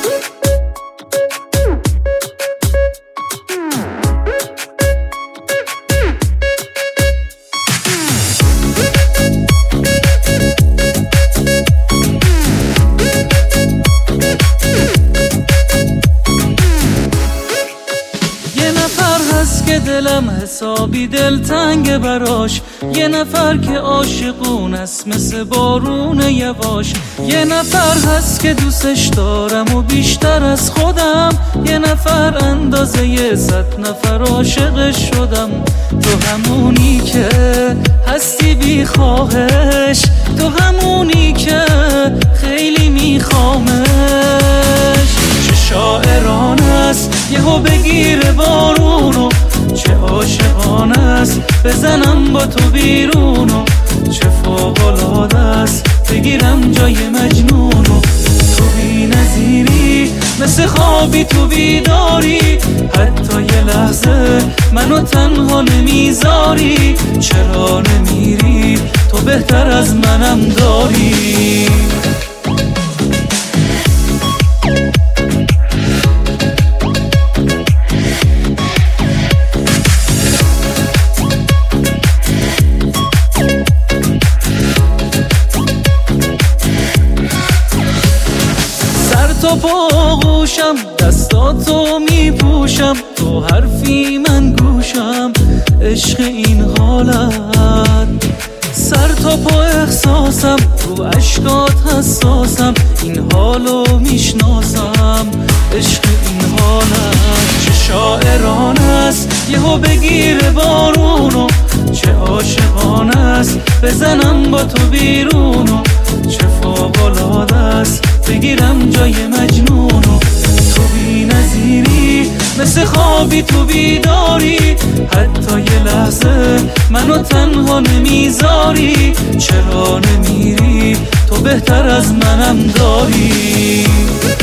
که دلم حسابی دلتنگ براش، یه نفر که عاشقون است مثل بارون یواش، یه نفر هست که دوستش دارم و بیشتر از خودم، یه نفر اندازه 100 نفر عاشقش شدم. تو همونی که هستی بی خواهش، تو همونی که خیلی میخوامش. چه شاعرانه است یهو بگیره بارونو، چه عاشقانه است بزنم با تو بیرونو، چه فوق‌العاده است بگیرم جای مجنونو. تو بی نظیری مثل خوابی تو بیداری، حتی یه لحظه منو تنها نمیذاری. چرا نمیری تو بهتر از منم داری. تو باغوشم دستاتو میپوشم، تو حرفی من گوشم عشق این حالت. سر تا پا احساسم رو عشقات حساسم، این حالو میشناسم عشق این حالت. چه شاعرانه است یهو بگیره بارونو، چه عاشقانه است بزنم با تو بیرونو، چه فوق‌العاده است بگیرم جای مجنونو. تو بی نظیری مثل خوابی تو بیداری، حتی یه لحظه منو تنها نمیذاری. چرا نمیری تو بهتر از منم داری.